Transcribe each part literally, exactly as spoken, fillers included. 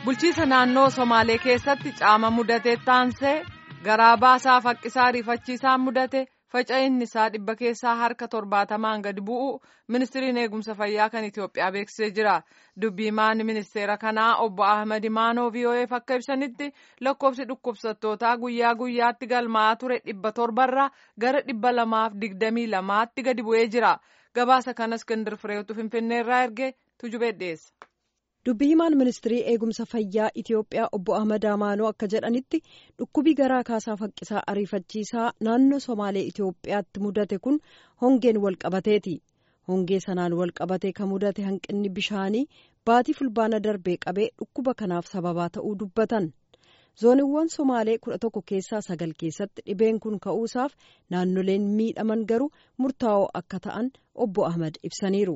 bulchiisa naannoo Somaalee keessatti caama mudatee taansee garaa baasaa faqqisaa rifachiisaa mudate faca'inni isaa dhibba keessaa harka torbaatamaan gadi bu'u ministiriin eegumsa fayyaa kan Itoophiyaa beeksisee jira. Dubbiimaan ministeera kanaa obbo Ahmad Imaanoo V O F akka ibsanitti lakkoofsi dhukkubsattootaa guyyaa guyyaatti galmaa'aa ture dhibba torbarraa gara dhibba lamaaf digdamii lamaatti gadi bu'ee jira. Gabaasa kanas Iskindir Fireetu Finfinneerraa erge tujubee dhiyeessa. Dubbii himaan ministirii eegumsa fayyaa Itoophiyaa obbo Ahmad Imaanoo akka jedhanitti dhukkubii garaa kaasaa faqqisaa ariifachiisaa naannoo Somaalee Itoophiyaatti mudate kun hongeen wal qabateeti. Hongee sanaan wal qabatee kan mudate hanqinni bishaanii baatii fulbaana darbee qabee dhukkuba kanaaf sababaa ta'uu dubbatan. Zooniiwwan Somaalee kudha tokko keessaa sagal keessatti dhibeen kun ka'uusaaf naannoleen miidhaman garuu murtaa'oo akka ta'an obbo Ahmad ibsaniiru.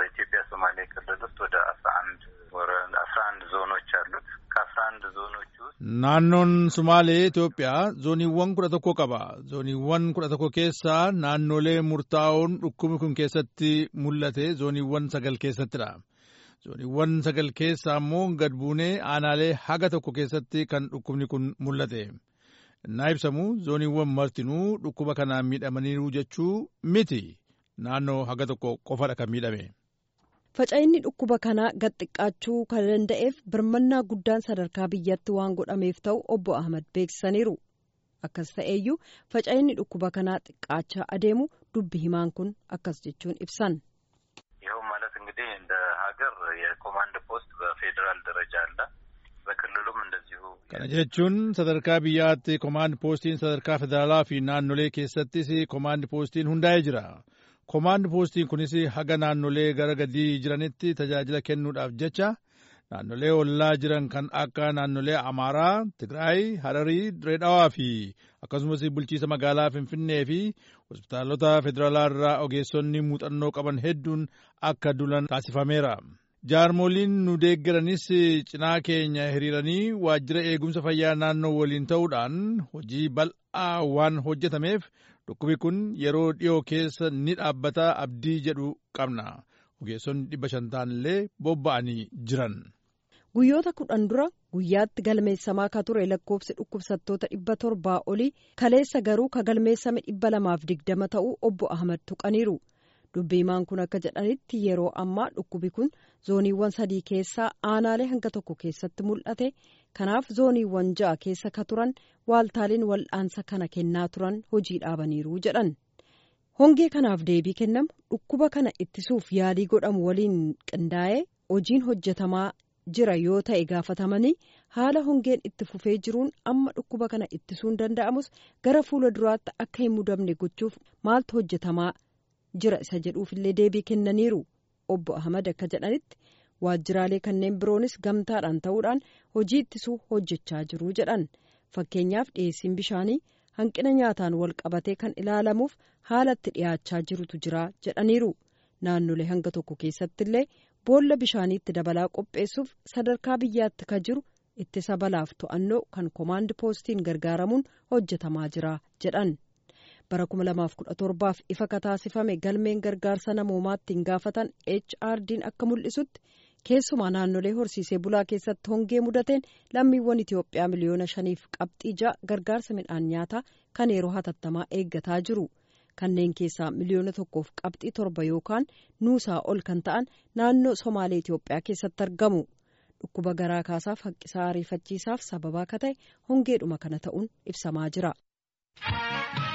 Naannoon Somaalee Itoophiyaa zooniiwwan kudha tokko qaba. Zooniiwwan kudha tokko keessaa naannolee murtaa'oon dhukkubni kun keessatti mul'ate zooniiwwan sagal keessattidha. Zooniiwwan sagal keessaa immoo gad buunee aanaalee haga tokko keessatti kan dhukkubni kun mul'ate. Naa ibsamu zooniiwwan martinuu dhukkuba kanaan miidhamaniiru jechuu miti. Naannoo haga tokko qofadha kan miidhame. Faca'inni dhukkuba kanaa gad xiqqaachuu kan danda'eef birmannaa guddaan sadarkaa biyyatti waan godhameef ta'u obbo Ahmad beeksisaniiru. Akkas ta'eeyyuu faca'inni dhukkuba kanaa xiqqaachaa adeemu dubbi himaan kun akkas jechuun ibsan. ይኸው ማለት እንግዲህ እንደ ሀገር የኮማንድ ፖስት በፌደራል ደረጃ አለ በክልሉም እንደዚሁ kana jechuun sadarkaa biyyaatti komaand poostiin sadarkaa federaalaa fi naannolee keessattis komaand poostiin hundaa'ee jira. Komaand poostiin kunis haga naannolee gara gadii jiranitti tajaajila kennuudhaaf jecha naannolee ollaa jiran kan akka naannolee Amaaraa, Tigraay, Hararii, Direedhaawaa fi akkasumas bulchiisa magaalaa Finfinnee fi hospitaalota federaalaa irraa ogeessonni muuxannoo qaban hedduun akka dulan taasifameera. Jaarmoliin nu deeggaranis cinaa keenya hiriiranii waajjira eegumsa fayyaa naannoo waliin ta'uudhaan hojii bal'aa waan hojjetameef dhukkubi kun yeroo dhiyoo keessa ni dhaabbata abdii jedhu qabna. Ogeessonni dhibba shan ta'anillee bobba'anii jiran. Guyyoota kudhan dura guyyaatti galmeessamaa ka ture lakkoofsi dhukkubsattoota dhibba torbaa olii kaleessa garuu ka galmeessame dhibba lamaaf digdama ta'uu obbo Ahmad tuqaniiru. Dubbiimaan kun akka jedhanitti yeroo ammaa dhukkubi kun zooniiwwan sadii keessaa aanaalee hanga tokko keessatti mul'ate. Kanaaf zooniiwwan ja'a keessa ka turan waaltaaleen wal'aansa kana kennaa turan hojii dhaabaniiru jedhan. Hongee kanaaf deebii kennamu dhukkuba kana ittisuuf yaalii godhamu waliin qindaa'ee hojiin hojjetamaa jira yoo ta'e gaafatamanii haala hongeen itti fufee jiruun amma dhukkuba kana ittisuun danda'amus gara fuula duraatti akka hin mudamne gochuuf maaltu hojjetamaa jira isa jedhuufillee deebii kennaniiru. Obbo Ahmad akka jedhanitti waajjiraalee kanneen biroonis gamtaadhaan ta'uudhaan hojii ittisuu hojjechaa jiru jedhan. Fakkeenyaaf dhiyeessiin bishaanii hanqina nyaataan wal qabatee kan ilaalamuuf haalatti dhiyaachaa jirutu jira jedhaniiru. Naannolee hanga tokko keessattillee boolla bishaaniitti dabalaa qopheessuuf sadarkaa biyyaatti ka jiru ittisa balaaf to'annoo kan komaand poostiin gargaaramuun hojjetamaa jira jedhan. Bara kuma lamaaf kudha torbaaf ifa ka taasifame galmeen gargaarsa namoomaatti hin gaafatan H R D'n akka mul'isutti keessumaa naannolee horsiisee bulaa keessatti hongee mudateen lammiiwwan Itoophiyaa miliyoona shaniif qabxii ja'a gargaarsa midhaan nyaataa kan yeroo hatattamaa eeggataa jiru. Kanneen keessaa miliyoona tokkoof qabxii torba yookaan nuusaa ol kan ta'an naannoo Somaalee Itoophiyaa keessatti argamu. Dhukkuba garaa kaasaaf haqqisaa ariifachiisaaf sababaa ka ta'e hongeedhuma kana ta'uun ibsamaa jira.